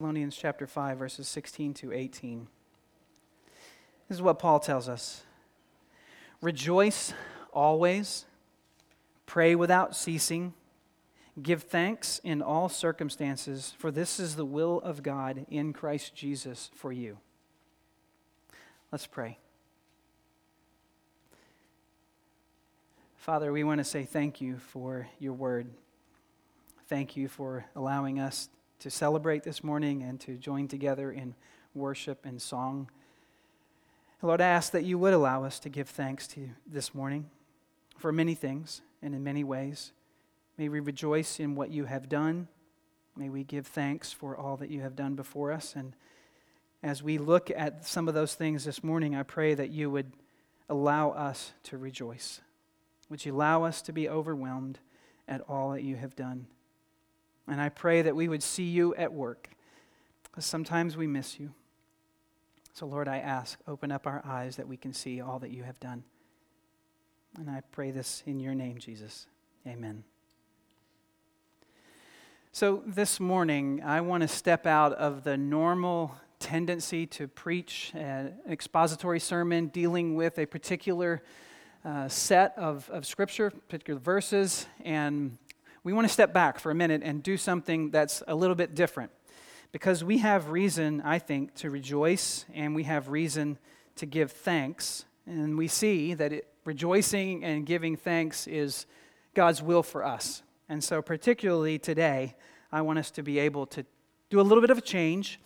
Thessalonians chapter 5, verses 16 to 18. This is what Paul tells us. Rejoice always, pray without ceasing, give thanks in all circumstances, for this is the will of God in Christ Jesus for you. Let's pray. Father, we want to say thank you for your word. Thank you for allowing us to celebrate this morning and to join together in worship and song. Lord, I ask that you would allow us to give thanks to you this morning for many things and in many ways. May we rejoice in what you have done. May we give thanks for all that you have done before us. And as we look at some of those things this morning, I pray that you would allow us to rejoice. Would you allow us to be overwhelmed at all that you have done? And I pray that we would see you at work, because sometimes we miss you. So Lord, I ask, open up our eyes that we can see all that you have done. And I pray this in your name, Jesus. Amen. So this morning, I want to step out of the normal tendency to preach an expository sermon dealing with a particular set of Scripture, particular verses, and we want to step back for a minute and do something that's a little bit different. Because we have reason, I think, to rejoice, and we have reason to give thanks. And we see that rejoicing and giving thanks is God's will for us. And so particularly today, I want us to be able to do a little bit of a change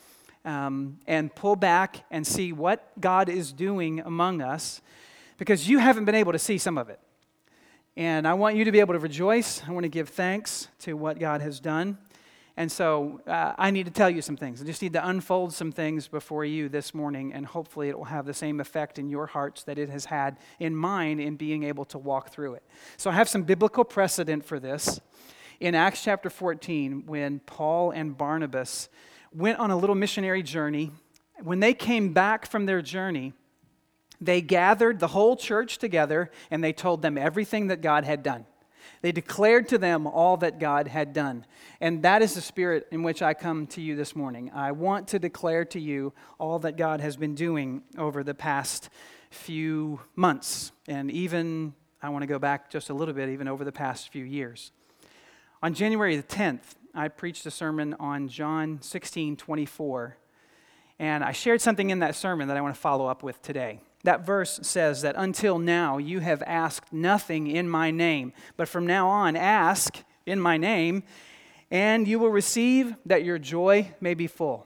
and pull back and see what God is doing among us, because you haven't been able to see some of it. And I want you to be able to rejoice. I want to give thanks to what God has done. And so I need to tell you some things. I just need to unfold some things before you this morning, and hopefully it will have the same effect in your hearts that it has had in mine in being able to walk through it. So I have some biblical precedent for this. In Acts chapter 14, when Paul and Barnabas went on a little missionary journey, when they came back from their journey, they gathered the whole church together and they told them everything that God had done. They declared to them all that God had done. And that is the spirit in which I come to you this morning. I want to declare to you all that God has been doing over the past few months. And even, I want to go back just a little bit, even over the past few years. On January the 10th, I preached a sermon on John 16:24. And I shared something in that sermon that I want to follow up with today. That verse says that until now you have asked nothing in my name, but from now on ask in my name, and you will receive, that your joy may be full.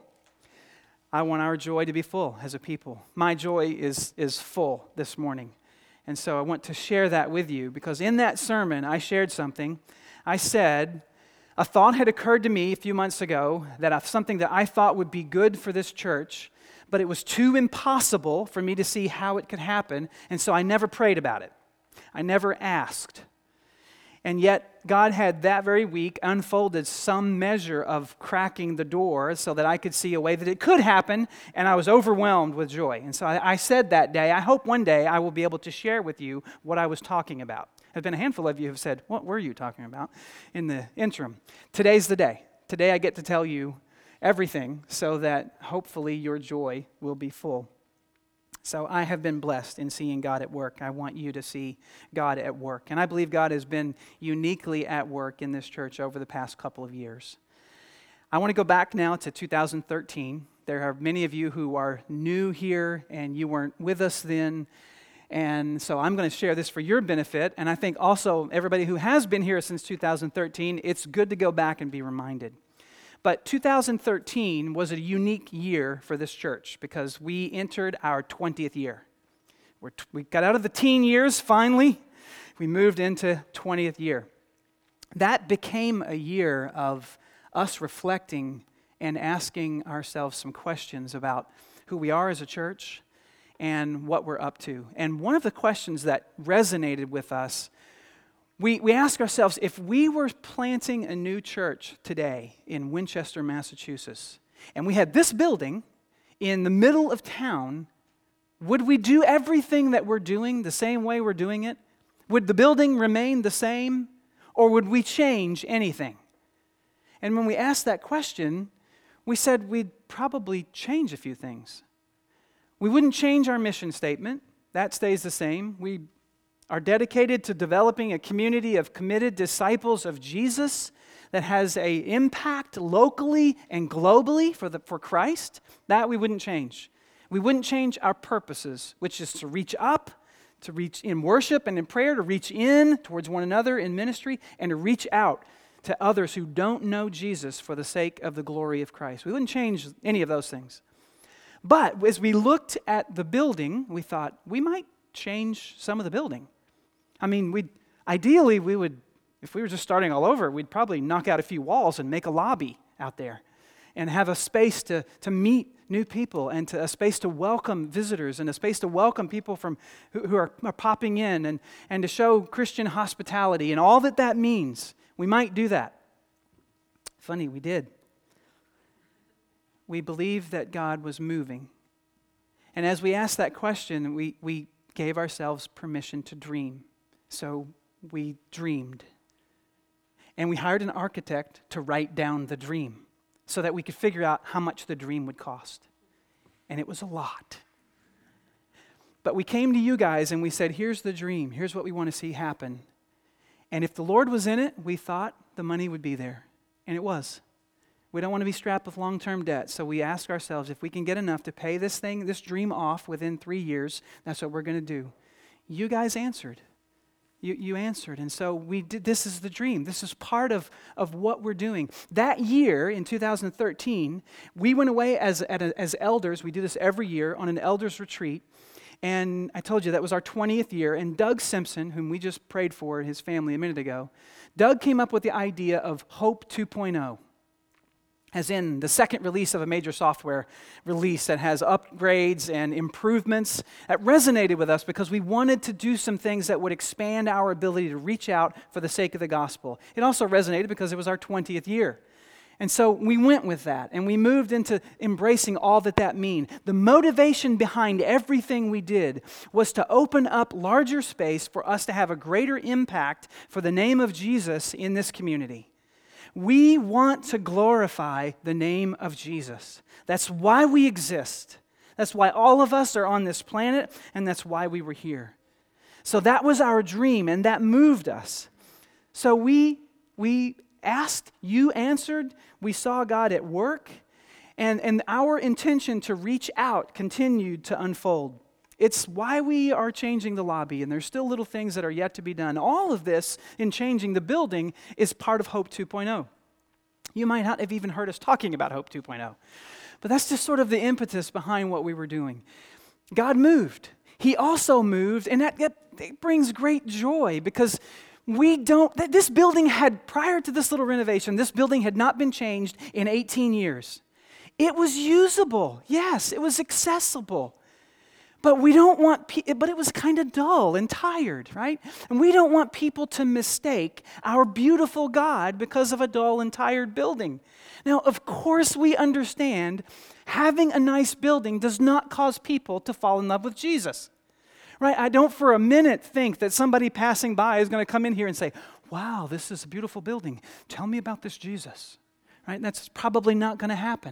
I want our joy to be full as a people. My joy is full this morning. And so I want to share that with you, because in that sermon I shared something. I said, a thought had occurred to me a few months ago that something that I thought would be good for this church, but it was too impossible for me to see how it could happen, and so I never prayed about it. I never asked. And yet, God had that very week unfolded some measure of cracking the door so that I could see a way that it could happen, and I was overwhelmed with joy. And so I said that day, I hope one day I will be able to share with you what I was talking about. There's been a handful of you who have said, what were you talking about in the interim? Today's the day. Today I get to tell you everything so that hopefully your joy will be full. So I have been blessed in seeing God at work. I want you to see God at work. And I believe God has been uniquely at work in this church over the past couple of years. I want to go back now to 2013. There are many of you who are new here and you weren't with us then. And so I'm going to share this for your benefit. And I think also everybody who has been here since 2013, it's good to go back and be reminded. But 2013 was a unique year for this church because we entered our 20th year. We got out of the teen years finally. We moved into 20th year. That became a year of us reflecting and asking ourselves some questions about who we are as a church and what we're up to. And one of the questions that resonated with us, we ask ourselves, if we were planting a new church today in Winchester, Massachusetts, and we had this building in the middle of town, would we do everything that we're doing the same way we're doing it? Would the building remain the same, or would we change anything? And when we asked that question, we said we'd probably change a few things. We wouldn't change our mission statement. That stays the same. We are dedicated to developing a community of committed disciples of Jesus that has an impact locally and globally for Christ. That we wouldn't change. We wouldn't change our purposes, which is to reach up, to reach in worship and in prayer, to reach in towards one another in ministry, and to reach out to others who don't know Jesus for the sake of the glory of Christ. We wouldn't change any of those things. But as we looked at the building, we thought we might change some of the building. I mean, ideally we would, if we were just starting all over, we'd probably knock out a few walls and make a lobby out there and have a space to meet new people and a space to welcome visitors and a space to welcome people who are popping in and to show Christian hospitality and all that means. We might do that. Funny, we did. We believed that God was moving. And as we asked that question, we gave ourselves permission to dream. So we dreamed. And we hired an architect to write down the dream so that we could figure out how much the dream would cost. And it was a lot. But we came to you guys and we said, here's the dream. Here's what we want to see happen. And if the Lord was in it, we thought the money would be there. And it was. We don't want to be strapped with long-term debt. So we ask ourselves, if we can get enough to pay this dream off within 3 years, that's what we're going to do. You guys answered. You answered. And so we did. This is the dream. This is part of what we're doing. That year, in 2013, we went away as elders. We do this every year on an elders retreat. And I told you that was our 20th year. And Doug Simpson, whom we just prayed for, and his family a minute ago, Doug came up with the idea of Hope 2.0. As in the second release of a major software release that has upgrades and improvements. That resonated with us because we wanted to do some things that would expand our ability to reach out for the sake of the gospel. It also resonated because it was our 20th year. And so we went with that, and we moved into embracing all that means. The motivation behind everything we did was to open up larger space for us to have a greater impact for the name of Jesus in this community. We want to glorify the name of Jesus. That's why we exist. That's why all of us are on this planet, and that's why we were here. So that was our dream, and that moved us. So we asked, you answered, we saw God at work, and our intention to reach out continued to unfold. It's why we are changing the lobby, and there's still little things that are yet to be done. All of this in changing the building is part of Hope 2.0. You might not have even heard us talking about Hope 2.0, but that's just sort of the impetus behind what we were doing. God moved. He also moved, and that brings great joy because this building had, prior to this little renovation, this building had not been changed in 18 years. It was usable. Yes, it was accessible. But we don't want, but it was kind of dull and tired, right? And we don't want people to mistake our beautiful God because of a dull and tired building. Now, of course, we understand having a nice building does not cause people to fall in love with Jesus, right? I don't for a minute think that somebody passing by is going to come in here and say, wow, this is a beautiful building. Tell me about this Jesus, right? That's probably not going to happen.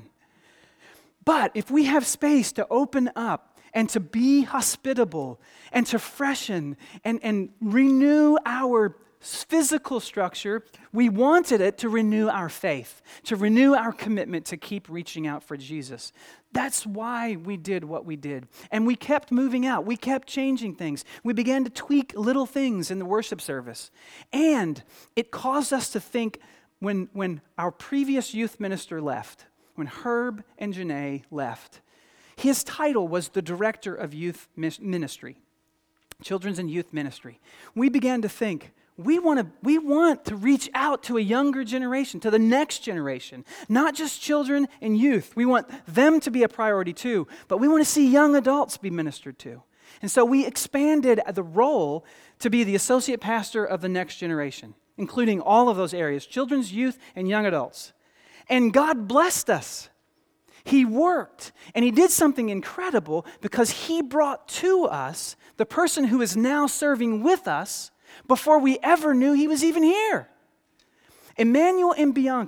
But if we have space to open up and to be hospitable, and to freshen and renew our physical structure, we wanted it to renew our faith, to renew our commitment to keep reaching out for Jesus. That's why we did what we did. And we kept moving out. We kept changing things. We began to tweak little things in the worship service. And it caused us to think when our previous youth minister left, when Herb and Janae left, his title was the Director of Youth Ministry, Children's and Youth Ministry. We began to think, we want to reach out to a younger generation, to the next generation, not just children and youth. We want them to be a priority too, but we want to see young adults be ministered to. And so we expanded the role to be the associate pastor of the next generation, including all of those areas, children's, youth, and young adults. And God blessed us. He worked, and He did something incredible because He brought to us the person who is now serving with us before we ever knew he was even here. Emmanuel and Bianca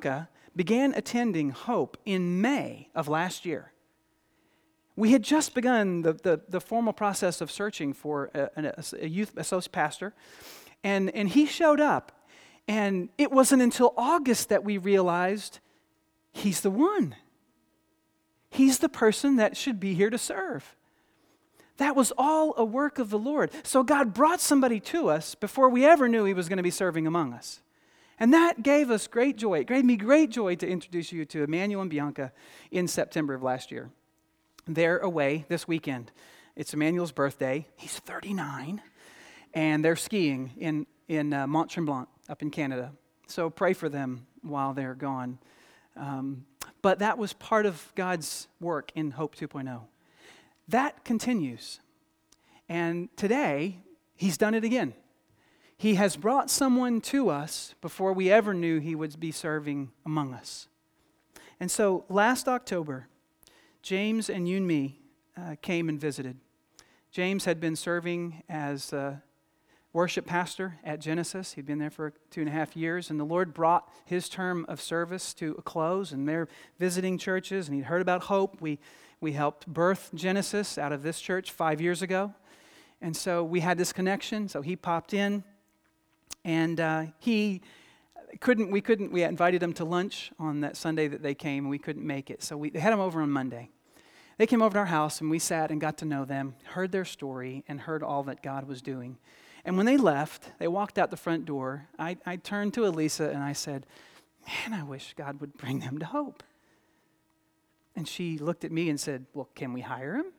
began attending Hope in May of last year. We had just begun the formal process of searching for a youth associate pastor, and he showed up. And it wasn't until August that we realized he's the one. He's the person that should be here to serve. That was all a work of the Lord. So God brought somebody to us before we ever knew he was going to be serving among us. And that gave us great joy. It gave me great joy to introduce you to Emmanuel and Bianca in September of last year. They're away this weekend. It's Emmanuel's birthday. He's 39. And they're skiing in Mont Tremblant up in Canada. So pray for them while they're gone. But that was part of God's work in Hope 2.0. That continues. And today, he's done it again. He has brought someone to us before we ever knew he would be serving among us. And so last October, James and Yunmi came and visited. James had been serving as a worship pastor at Genesis. He'd been there for 2.5 years, and the Lord brought his term of service to a close, and they're visiting churches, and he'd heard about Hope. We helped birth Genesis out of this church 5 years ago, and so we had this connection, so he popped in, and we invited him to lunch on that Sunday that they came, and we couldn't make it, so we had him over on Monday. They came over to our house, and we sat and got to know them, heard their story, and heard all that God was doing. And when they left, they walked out the front door, I turned to Elisa and I said, man, I wish God would bring them to Hope. And she looked at me and said, well, can we hire him?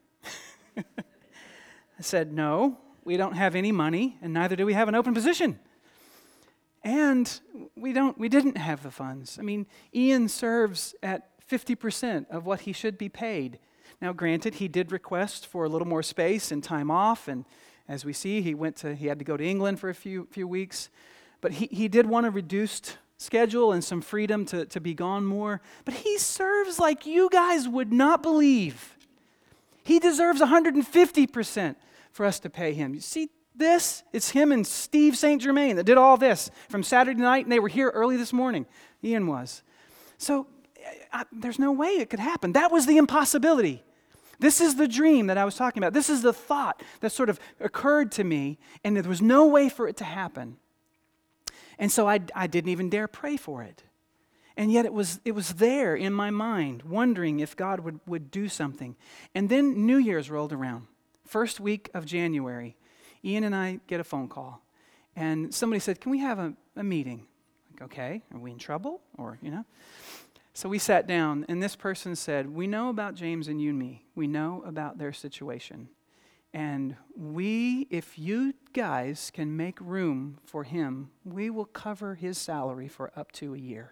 I said, no, we don't have any money, and neither do we have an open position. And we didn't have the funds. I mean, Ian serves at 50% of what he should be paid. Now, granted, he did request for a little more space and time off, and as we see, he had to go to England for a few weeks. But he did want a reduced schedule and some freedom to be gone more. But he serves like you guys would not believe. He deserves 150% for us to pay him. You see this? It's him and Steve St. Germain that did all this from Saturday night, and they were here early this morning. Ian was. So there's no way it could happen. That was the impossibility. This is the dream that I was talking about. This is the thought that sort of occurred to me, and there was no way for it to happen. And so I didn't even dare pray for it. And yet it was there in my mind, wondering if God would do something. And then New Year's rolled around. First week of January, Ian and I get a phone call. And somebody said, can we have a meeting? Like, okay, are we in trouble? So we sat down, and this person said, we know about James and you and me. We know about their situation. And if you guys can make room for him, we will cover his salary for up to a year.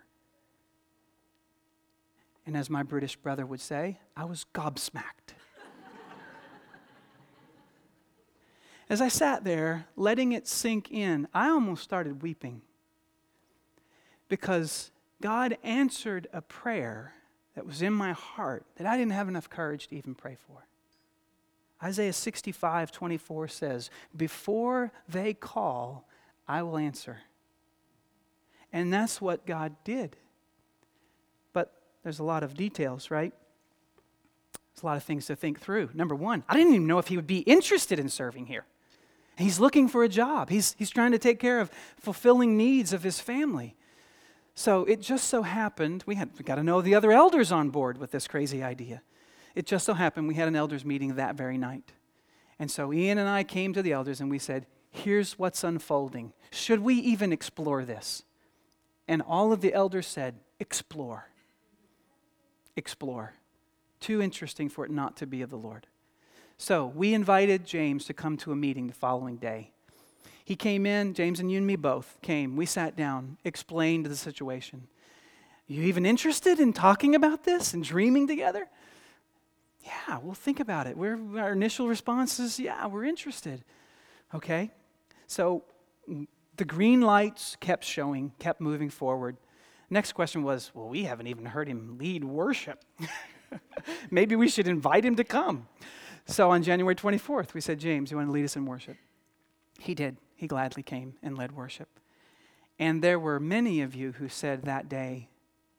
And as my British brother would say, I was gobsmacked. As I sat there, letting it sink in, I almost started weeping. Because God answered a prayer that was in my heart that I didn't have enough courage to even pray for. Isaiah 65:24 says, before they call, I will answer. And that's what God did. But there's a lot of details, right? There's a lot of things to think through. Number one, I didn't even know if he would be interested in serving here. He's looking for a job. He's trying to take care of fulfilling needs of his family. So it just so happened, we got to know the other elders on board with this crazy idea. It just so happened we had an elders meeting that very night. And so Ian and I came to the elders and we said, here's what's unfolding. Should we even explore this? And all of the elders said, explore. Explore. Too interesting for it not to be of the Lord. So we invited James to come to a meeting the following day. He came in, James and you and me both came. We sat down, explained the situation. You even interested in talking about this and dreaming together? Yeah, we'll think about it. Our initial response is, yeah, we're interested. Okay, so the green lights kept showing, kept moving forward. Next question was, well, we haven't even heard him lead worship. Maybe we should invite him to come. So on January 24th, we said, James, you want to lead us in worship? He did. He gladly came and led worship. And there were many of you who said that day,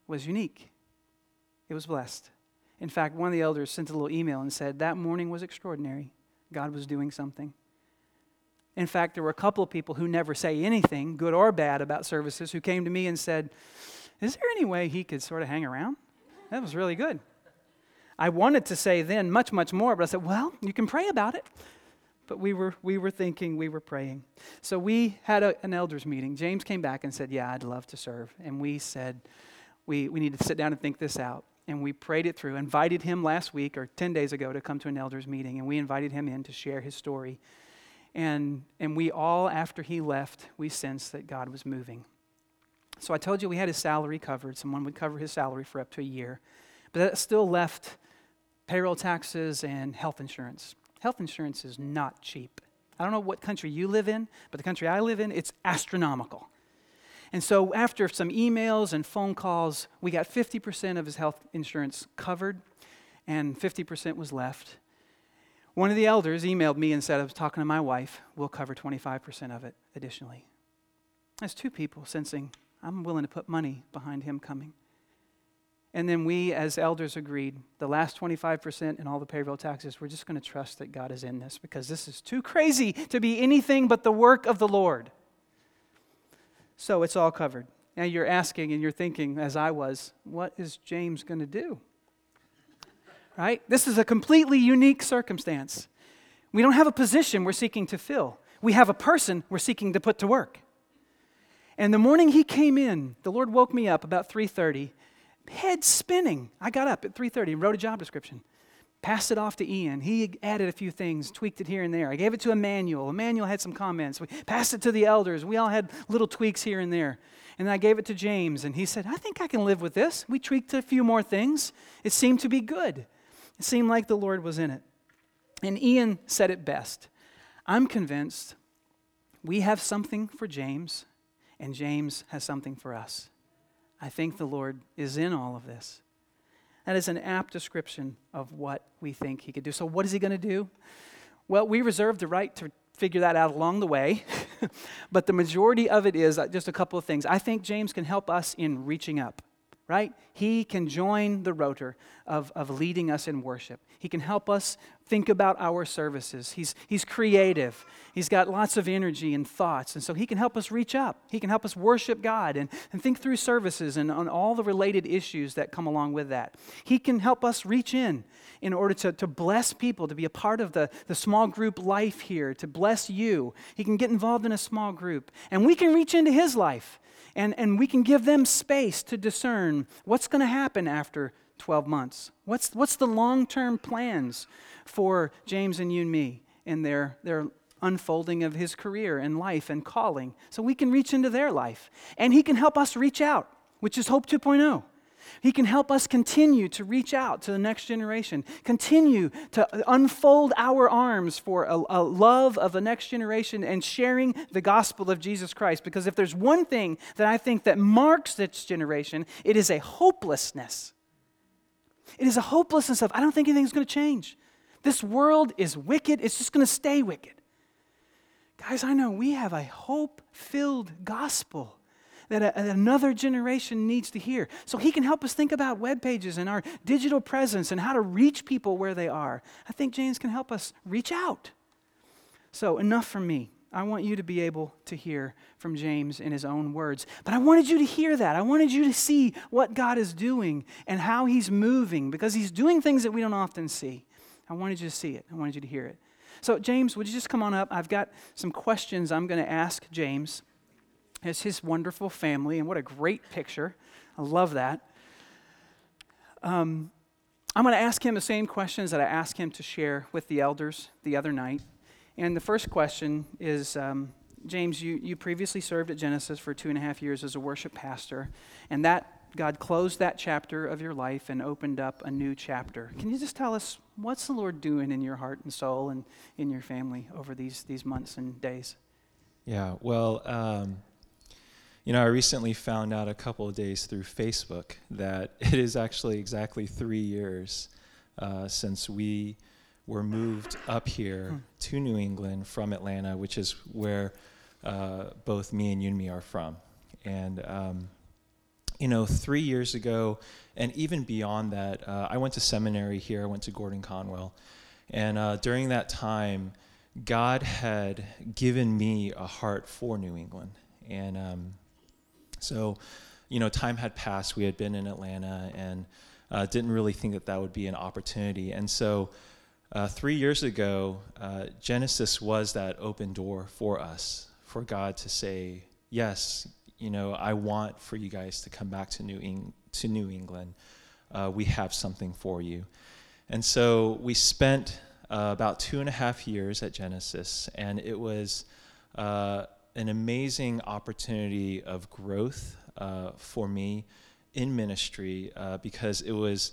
was unique. It was blessed. In fact, one of the elders sent a little email and said, that morning was extraordinary. God was doing something. In fact, there were a couple of people who never say anything, good or bad, about services, who came to me and said, is there any way he could sort of hang around? That was really good. I wanted to say then much, much more, but I said, well, you can pray about it. But we were thinking, we were praying. So we had an elders meeting. James came back and said, yeah, I'd love to serve. And we said, we need to sit down and think this out. And we prayed it through, invited him last week or 10 days ago to come to an elders meeting. And we invited him in to share his story. And we all, after he left, we sensed that God was moving. So I told you we had his salary covered. Someone would cover his salary for up to a year. But that still left payroll taxes and health insurance. Health insurance is not cheap. I don't know what country you live in, but the country I live in, it's astronomical. And so after some emails and phone calls, we got 50% of his health insurance covered, and 50% was left. One of the elders emailed me and said, I was talking to my wife, we'll cover 25% of it additionally. That's two people sensing, I'm willing to put money behind him coming. And then we, as elders, agreed, the last 25% and all the payroll taxes, we're just going to trust that God is in this because this is too crazy to be anything but the work of the Lord. So it's all covered. Now you're asking and you're thinking, as I was, what is James going to do? Right? This is a completely unique circumstance. We don't have a position we're seeking to fill. We have a person we're seeking to put to work. And the morning he came in, the Lord woke me up about 3:30, head spinning. I got up at 3:30 and wrote a job description. Passed it off to Ian. He added a few things, tweaked it here and there. I gave it to Emmanuel. Emmanuel had some comments. We passed it to the elders. We all had little tweaks here and there. And then I gave it to James, and he said, I think I can live with this. We tweaked a few more things. It seemed to be good. It seemed like the Lord was in it. And Ian said it best. I'm convinced we have something for James, and James has something for us. I think the Lord is in all of this. That is an apt description of what we think he could do. So what is he going to do? Well, we reserve the right to figure that out along the way, but the majority of it is just a couple of things. I think James can help us in reaching up, right? He can join the rotor of leading us in worship. He can help us think about our services. He's creative. He's got lots of energy and thoughts, and so he can help us reach up. He can help us worship God and think through services and on all the related issues that come along with that. He can help us reach in order to bless people, to be a part of the small group life here, to bless you. He can get involved in a small group, and we can reach into his life. And we can give them space to discern what's going to happen after 12 months. What's the long-term plans for James and you and me in their unfolding of his career and life and calling. So we can reach into their life. And he can help us reach out, which is Hope 2.0. He can help us continue to reach out to the next generation, continue to unfold our arms for a love of the next generation and sharing the gospel of Jesus Christ. Because if there's one thing that I think that marks this generation, it is a hopelessness. It is a hopelessness of, I don't think anything's going to change. This world is wicked. It's just going to stay wicked. Guys, I know we have a hope-filled gospel that another generation needs to hear. So he can help us think about web pages and our digital presence and how to reach people where they are. I think James can help us reach out. So enough from me. I want you to be able to hear from James in his own words. But I wanted you to hear that. I wanted you to see what God is doing and how he's moving, because he's doing things that we don't often see. I wanted you to see it. I wanted you to hear it. So James, would you just come on up? I've got some questions I'm going to ask James. It's his wonderful family, and what a great picture. I love that. I'm going to ask him the same questions that I asked him to share with the elders the other night. And the first question is, James, you previously served at Genesis for 2.5 years as a worship pastor, and that God closed that chapter of your life and opened up a new chapter. Can you just tell us, what's the Lord doing in your heart and soul and in your family over these months and days? Yeah, well, I recently found out a couple of days through Facebook that it is actually exactly 3 years since we were moved up here to New England from Atlanta, which is where both me and Yunmi are from. And 3 years ago, and even beyond that, I went to seminary here. I went to Gordon Conwell. And during that time, God had given me a heart for New England. And so, time had passed. We had been in Atlanta and didn't really think that would be an opportunity. And so 3 years ago, Genesis was that open door for us, for God to say, yes, I want for you guys to come back to New England. We have something for you. And so we spent about 2.5 years at Genesis, and it was an amazing opportunity of growth for me in ministry because it was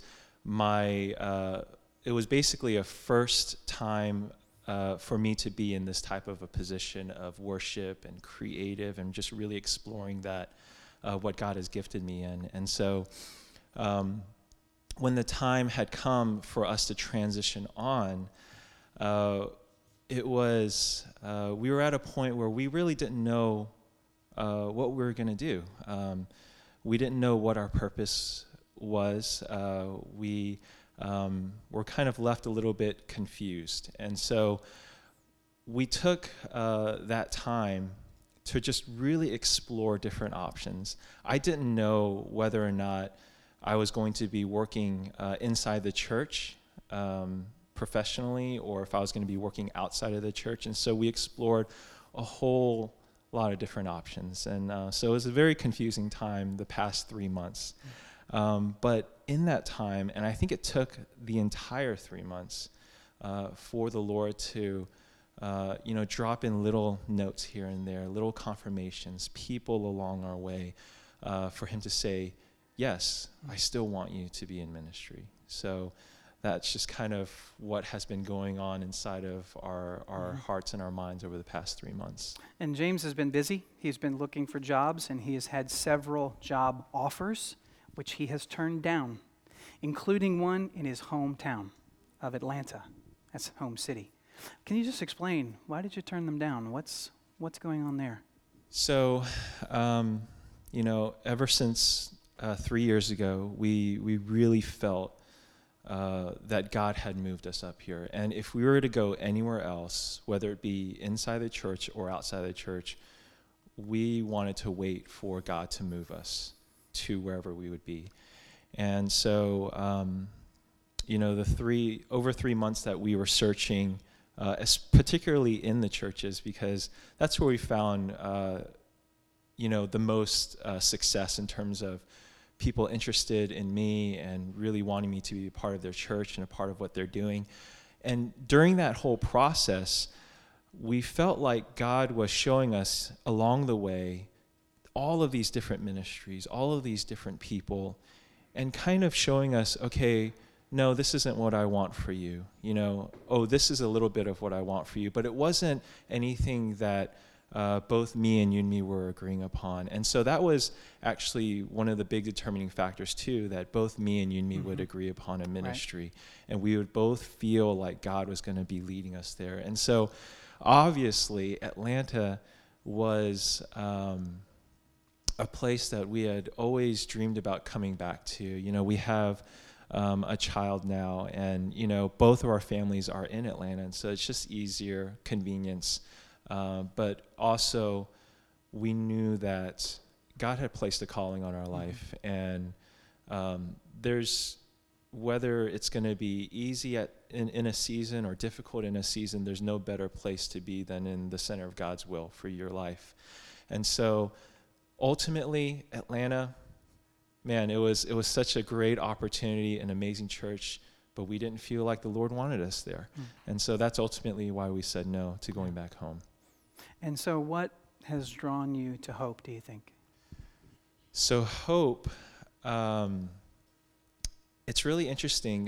it was basically a first time for me to be in this type of a position of worship and creative and just really exploring that, what God has gifted me in. And so when the time had come for us to transition on, it was, we were at a point where we really didn't know what we were going to do. We didn't know what our purpose was. We were kind of left a little bit confused. And so we took that time to just really explore different options. I didn't know whether or not I was going to be working inside the church professionally, or if I was going to be working outside of the church. And so we explored a whole lot of different options. And so it was a very confusing time the past 3 months. But in that time, and I think it took the entire 3 months for the Lord to drop in little notes here and there, little confirmations, people along our way, for him to say, yes, I still want you to be in ministry. So that's just kind of what has been going on inside of our hearts and our minds over the past 3 months. And James has been busy. He's been looking for jobs, and he has had several job offers, which he has turned down, including one in his hometown of Atlanta. That's home city. Can you just explain, why did you turn them down? What's going on there? So, ever since 3 years ago, we really felt that God had moved us up here. And if we were to go anywhere else, whether it be inside the church or outside the church, we wanted to wait for God to move us to wherever we would be. And so, over 3 months that we were searching, particularly in the churches, because that's where we found, the most success in terms of people interested in me and really wanting me to be a part of their church and a part of what they're doing. And during that whole process, we felt like God was showing us along the way all of these different ministries, all of these different people, and kind of showing us, okay, no, this isn't what I want for you. This is a little bit of what I want for you. But it wasn't anything that both me and Yunmi were agreeing upon. And so that was actually one of the big determining factors, too, that both me and Yunmi would agree upon a ministry. Right. And we would both feel like God was going to be leading us there. And so, obviously, Atlanta was a place that we had always dreamed about coming back to. We have a child now, and, both of our families are in Atlanta. And so it's just easier, convenience. But also, we knew that God had placed a calling on our life, and there's, whether it's going to be easy in a season or difficult in a season, there's no better place to be than in the center of God's will for your life. And so, ultimately, Atlanta, man, it was such a great opportunity, an amazing church, but we didn't feel like the Lord wanted us there. And so that's ultimately why we said no to going back home. And so what has drawn you to Hope, do you think? So Hope, it's really interesting.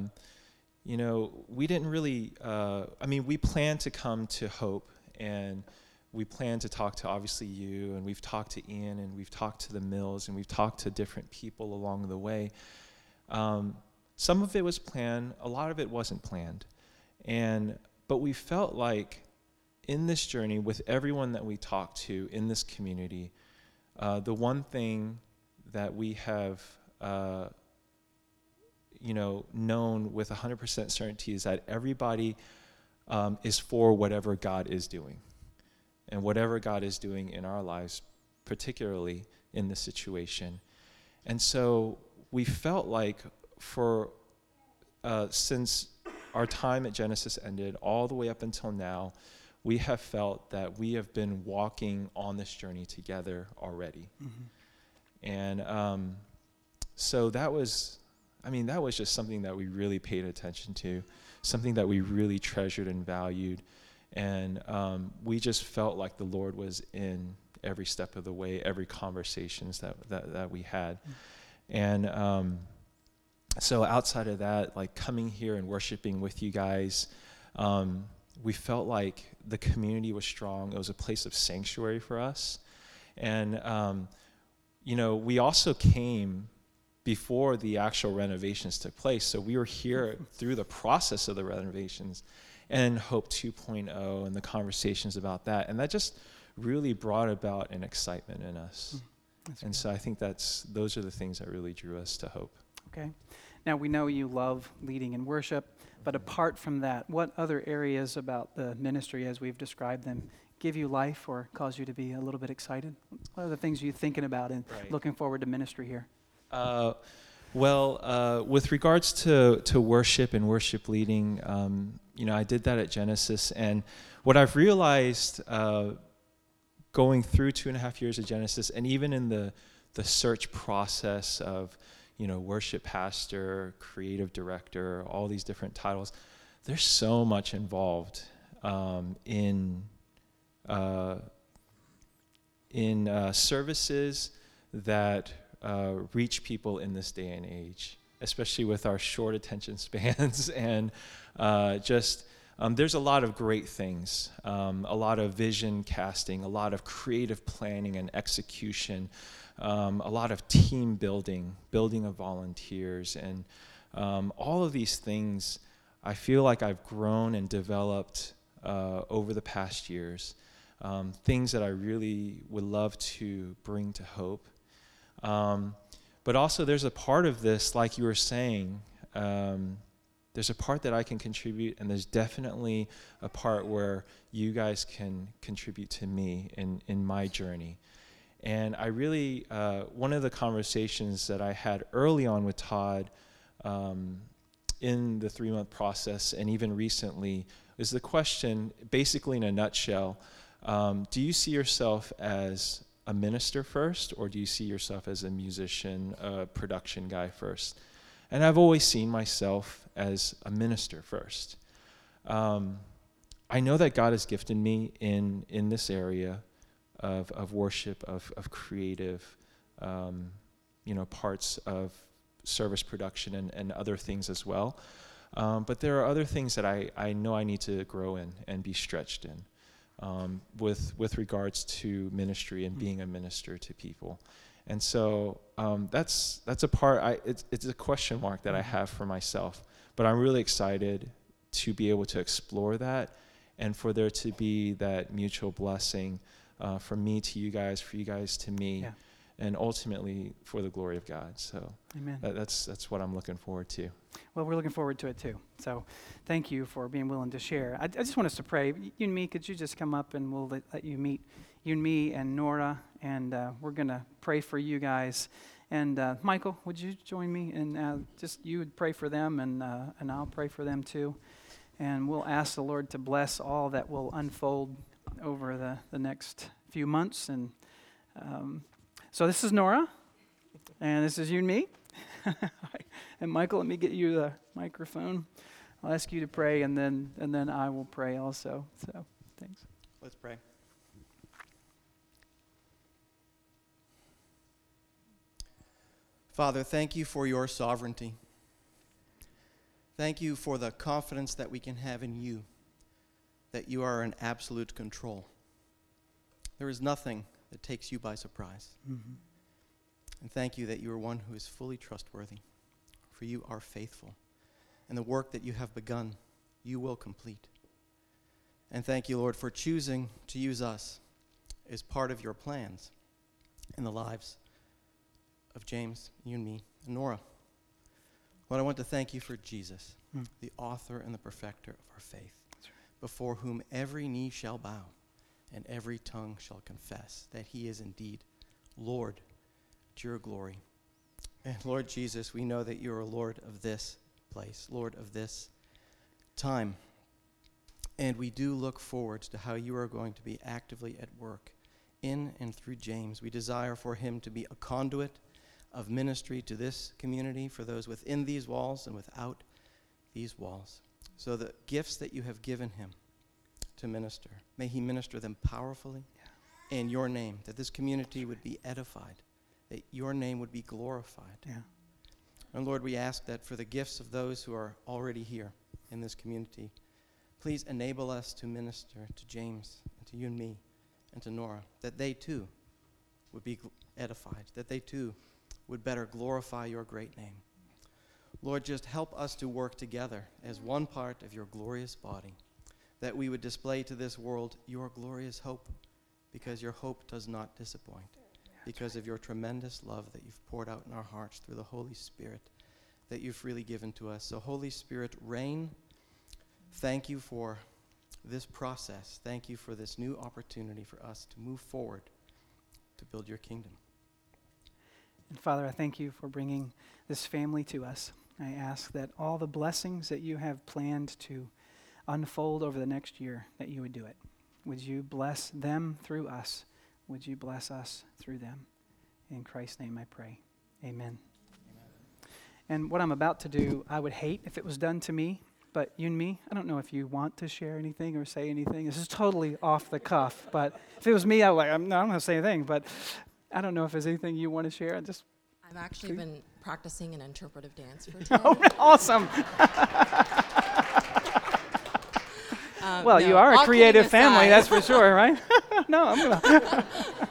We didn't really, we planned to come to Hope, and we planned to talk to, obviously, you, and we've talked to Ian, and we've talked to the Mills, and we've talked to different people along the way. Some of it was planned, a lot of it wasn't planned. But we felt like in this journey, with everyone that we talked to in this community, the one thing that we have, known with 100% certainty is that everybody is for whatever God is doing. And whatever God is doing in our lives, particularly in this situation. And so we felt like since our time at Genesis ended, all the way up until now, we have felt that we have been walking on this journey together already. Mm-hmm. And so that was just something that we really paid attention to, something that we really treasured and valued. And we just felt like the Lord was in every step of the way, every conversations that we had. Mm-hmm. And so outside of that, like coming here and worshiping with you guys, we felt like the community was strong. It was a place of sanctuary for us. And, we also came before the actual renovations took place. So we were here through the process of the renovations and Hope 2.0 and the conversations about that. And that just really brought about an excitement in us. And so I think those are the things that really drew us to Hope. Okay. Now, we know you love leading in worship, but apart from that, what other areas about the ministry as we've described them give you life or cause you to be a little bit excited? What are the things you're thinking about and looking forward to ministry here? With regards to worship and worship leading, I did that at Genesis. And what I've realized going through 2.5 years of Genesis, and even in the search process of worship pastor, creative director, all these different titles, there's so much involved in services that reach people in this day and age, especially with our short attention spans. And there's a lot of great things, a lot of vision casting, a lot of creative planning and execution, a lot of team building of volunteers, and all of these things I feel like I've grown and developed over the past years, things that I really would love to bring to Hope. But also there's a part of this, like you were saying, there's a part that I can contribute, and there's definitely a part where you guys can contribute to me in my journey. And I really, one of the conversations that I had early on with Todd in the 3-month process, and even recently, is the question, basically in a nutshell, do you see yourself as a minister first, or do you see yourself as a musician, a production guy first? And I've always seen myself as a minister first. I know that God has gifted me in this area of worship, of creative, parts of service production and other things as well. But there are other things that I know I need to grow in and be stretched in. With regards to ministry and being a minister to people. And so that's a part, it's a question mark that I have for myself, but I'm really excited to be able to explore that and for there to be that mutual blessing from me to you guys, for you guys to me, and ultimately for the glory of God. So Amen. That's what I'm looking forward to. Well, we're looking forward to it too. So thank you for being willing to share. I just want us to pray. You and me, could you just come up and we'll let you meet you and me and Nora, and we're going to pray for you guys. And Michael, would you join me? And just you would pray for them, and I'll pray for them too. And we'll ask the Lord to bless all that will unfold over the next few months. And so this is Nora, and this is you and me. And Michael, let me get you the microphone. I'll ask you to pray, and then I will pray also. So thanks. Let's pray. Father, thank you for your sovereignty. Thank you for the confidence that we can have in you, that you are in absolute control. There is nothing that takes you by surprise. Mm-hmm. And thank you that you are one who is fully trustworthy, for you are faithful. And the work that you have begun, you will complete. And thank you, Lord, for choosing to use us as part of your plans in the lives of James, you and me, and Nora. Lord, I want to thank you for Jesus, the author and the perfecter of our faith, before whom every knee shall bow and every tongue shall confess that he is indeed Lord, to your glory. And Lord Jesus, we know that you are Lord of this place, Lord of this time. And we do look forward to how you are going to be actively at work in and through James. We desire for him to be a conduit of ministry to this community, for those within these walls and without these walls. So the gifts that you have given him to minister, may he minister them powerfully in your name, that this community would be edified, that your name would be glorified. Yeah. And Lord, we ask that for the gifts of those who are already here in this community, please enable us to minister to James and to you and me and to Nora, that they too would be edified, that they too would better glorify your great name. Lord, just help us to work together as one part of your glorious body, that we would display to this world your glorious hope, because your hope does not disappoint, because of your tremendous love that you've poured out in our hearts through the Holy Spirit that you've freely given to us. So Holy Spirit, reign. Thank you for this process. Thank you for this new opportunity for us to move forward to build your kingdom. And Father, I thank you for bringing this family to us. I ask that all the blessings that you have planned to unfold over the next year, that you would do it. Would you bless them through us? Would you bless us through them? In Christ's name I pray. Amen. And what I'm about to do, I would hate if it was done to me, but you and me, I don't know if you want to share anything or say anything. This is totally off the cuff, but if it was me, I'm not going to say anything, but I don't know if there's anything you want to share. I've actually been practicing an interpretive dance for today. Oh, awesome. Well, no, you are a all creative kidding family, aside. that's for sure, right? No, I'm going to.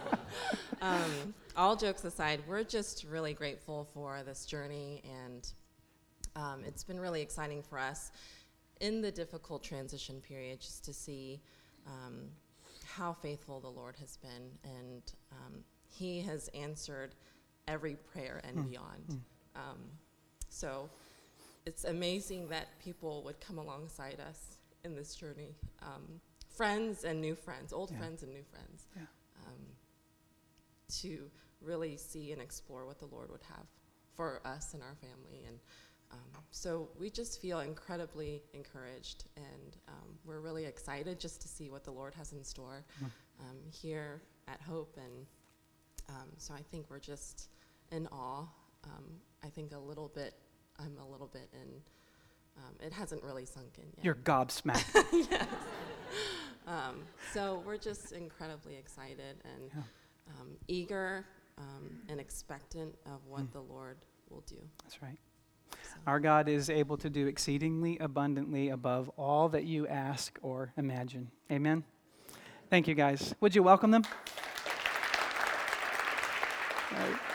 All jokes aside, we're just really grateful for this journey, and it's been really exciting for us in the difficult transition period just to see how faithful the Lord has been, and he has answered every prayer and beyond. So it's amazing that people would come alongside us in this journey, friends and new friends, old friends and new friends, to really see and explore what the Lord would have for us and our family. And so we just feel incredibly encouraged, and we're really excited just to see what the Lord has in store here at Hope. And so I think we're just in awe. I think I'm a little bit in, it hasn't really sunk in yet. You're gobsmacked. Yes. So we're just incredibly excited and eager and expectant of what the Lord will do. That's right. So. Our God is able to do exceedingly abundantly above all that you ask or imagine. Amen. Thank you, guys. Would you welcome them? All right.